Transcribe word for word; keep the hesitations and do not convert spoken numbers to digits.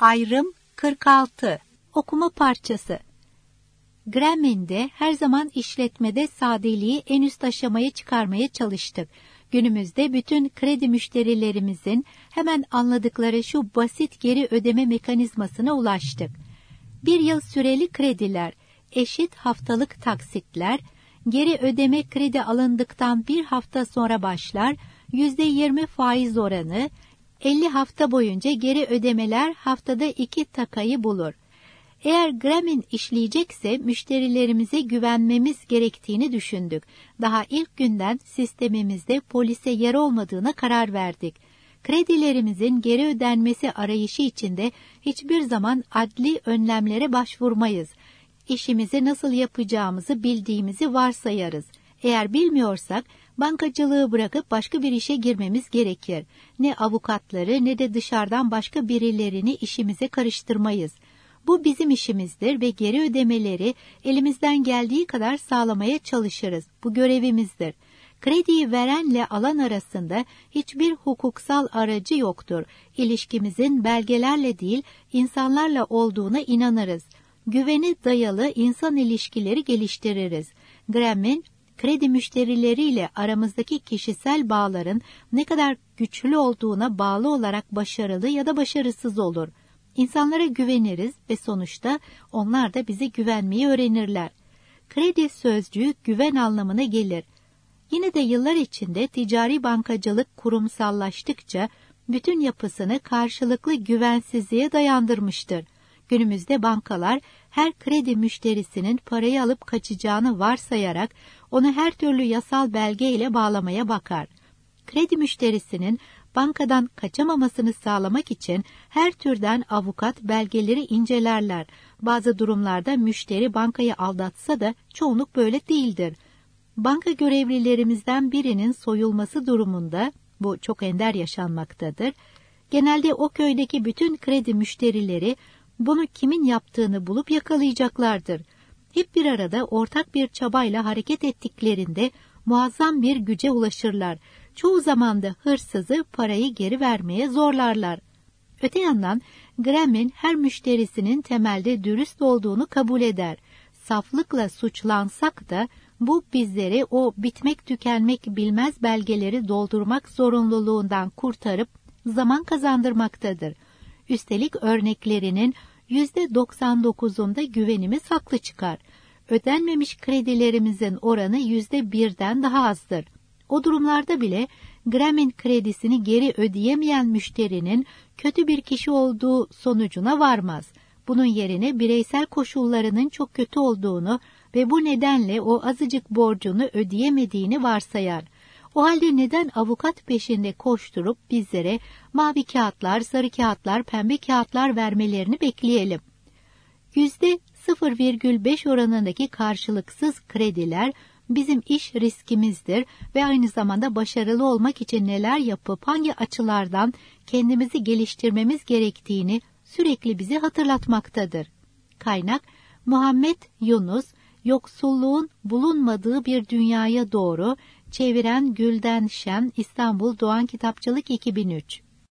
Ayrım kırk altı. Okuma parçası. Grameen'de her zaman işletmede sadeliği en üst aşamaya çıkarmaya çalıştık. Günümüzde bütün kredi müşterilerimizin hemen anladıkları şu basit geri ödeme mekanizmasına ulaştık. Bir yıl süreli krediler, eşit haftalık taksitler, geri ödeme kredi alındıktan bir hafta sonra başlar, yüzde yirmi faiz oranı, elli hafta boyunca geri ödemeler haftada iki takayı bulur. Eğer Grameen işleyecekse müşterilerimize güvenmemiz gerektiğini düşündük. Daha ilk günden sistemimizde polise yer olmadığına karar verdik. Kredilerimizin geri ödenmesi arayışı içinde hiçbir zaman adli önlemlere başvurmayız. İşimizi nasıl yapacağımızı bildiğimizi varsayarız. Eğer bilmiyorsak bankacılığı bırakıp başka bir işe girmemiz gerekir. Ne avukatları ne de dışarıdan başka birilerini işimize karıştırmayız. Bu bizim işimizdir ve geri ödemeleri elimizden geldiği kadar sağlamaya çalışırız. Bu görevimizdir. Krediyi verenle alan arasında hiçbir hukuksal aracı yoktur. İlişkimizin belgelerle değil, insanlarla olduğuna inanırız. Güvene dayalı insan ilişkileri geliştiririz. Grameen, kredi müşterileriyle aramızdaki kişisel bağların ne kadar güçlü olduğuna bağlı olarak başarılı ya da başarısız olur. İnsanlara güveniriz ve sonuçta onlar da bize güvenmeyi öğrenirler. Kredi sözcüğü güven anlamına gelir. Yine de yıllar içinde ticari bankacılık kurumsallaştıkça bütün yapısını karşılıklı güvensizliğe dayandırmıştır. Günümüzde bankalar her kredi müşterisinin parayı alıp kaçacağını varsayarak onu her türlü yasal belge ile bağlamaya bakar. Kredi müşterisinin bankadan kaçamamasını sağlamak için her türden avukat belgeleri incelerler. Bazı durumlarda müşteri bankayı aldatsa da çoğunluk böyle değildir. Banka görevlilerimizden birinin soyulması durumunda, bu çok ender yaşanmaktadır, genelde o köydeki bütün kredi müşterileri bunu kimin yaptığını bulup yakalayacaklardır. Hep bir arada ortak bir çabayla hareket ettiklerinde muazzam bir güce ulaşırlar. Çoğu zaman da hırsızı parayı geri vermeye zorlarlar. Öte yandan Grameen her müşterisinin temelde dürüst olduğunu kabul eder. Saflıkla suçlansak da bu bizleri o bitmek tükenmek bilmez belgeleri doldurmak zorunluluğundan kurtarıp zaman kazandırmaktadır. Üstelik örneklerinin yüzde doksan dokuzunda güvenimiz haklı çıkar. Ödenmemiş kredilerimizin oranı yüzde birden daha azdır. O durumlarda bile Grameen kredisini geri ödeyemeyen müşterinin kötü bir kişi olduğu sonucuna varmaz. Bunun yerine bireysel koşullarının çok kötü olduğunu ve bu nedenle o azıcık borcunu ödeyemediğini varsayar. O halde neden avukat peşinde koşturup bizlere mavi kağıtlar, sarı kağıtlar, pembe kağıtlar vermelerini bekleyelim? Yüzde sıfır virgül beş oranındaki karşılıksız krediler bizim iş riskimizdir ve aynı zamanda başarılı olmak için neler yapıp hangi açılardan kendimizi geliştirmemiz gerektiğini sürekli bize hatırlatmaktadır. Kaynak Muhammed Yunus, Yoksulluğun Bulunmadığı Bir Dünyaya Doğru, çeviren Gülden Şen, İstanbul Doğan Kitapçılık iki bin üç.